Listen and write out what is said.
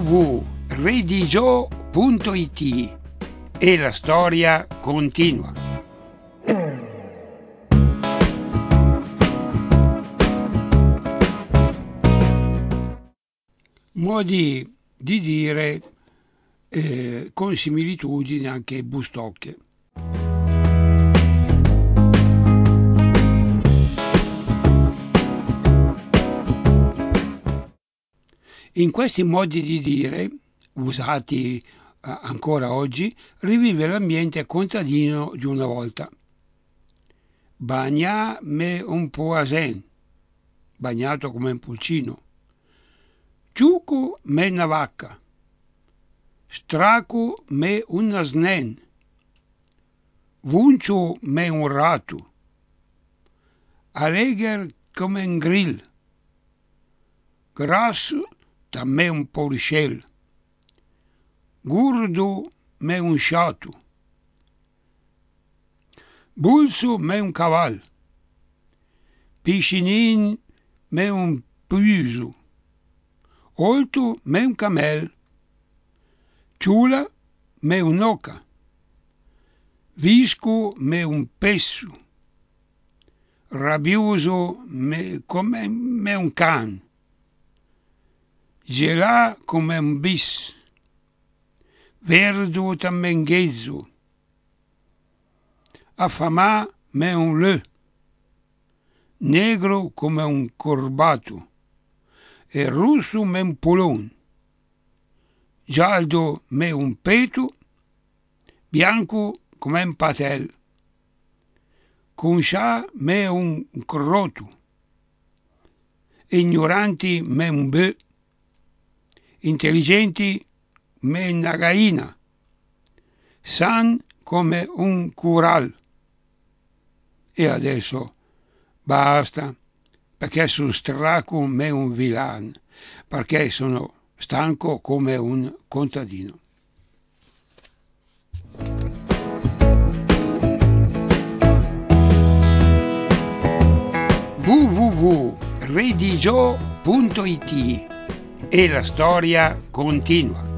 www.redigio.it e la storia continua. Modi di dire con similitudini anche bustocche. In questi modi di dire, usati ancora oggi, rivive l'ambiente contadino di una volta. Bagna me un poasen, bagnato come un pulcino. Ciucu me una vacca, stracu me un asnen, vunciu me un ratu, alegher come un grill, grasso da me un porcel, gurdu me un chatu, bulsu me un caval, piscinin me un puisu, oltu me un camel, ciula me un'oca, viscu me un pessu, rabbioso come me un can, gelà come un bis, verdu tammenghezzo, affamà me un leu, negro come un corbato e russo me un polon, giallo me un peto, bianco come un patel, concià me un crotto, ignoranti me un bœ, intelligenti me una gaina, san come un cural. E adesso basta, perché sono straco me un villan, perché sono stanco come un contadino. www.redigio.it e la storia continua.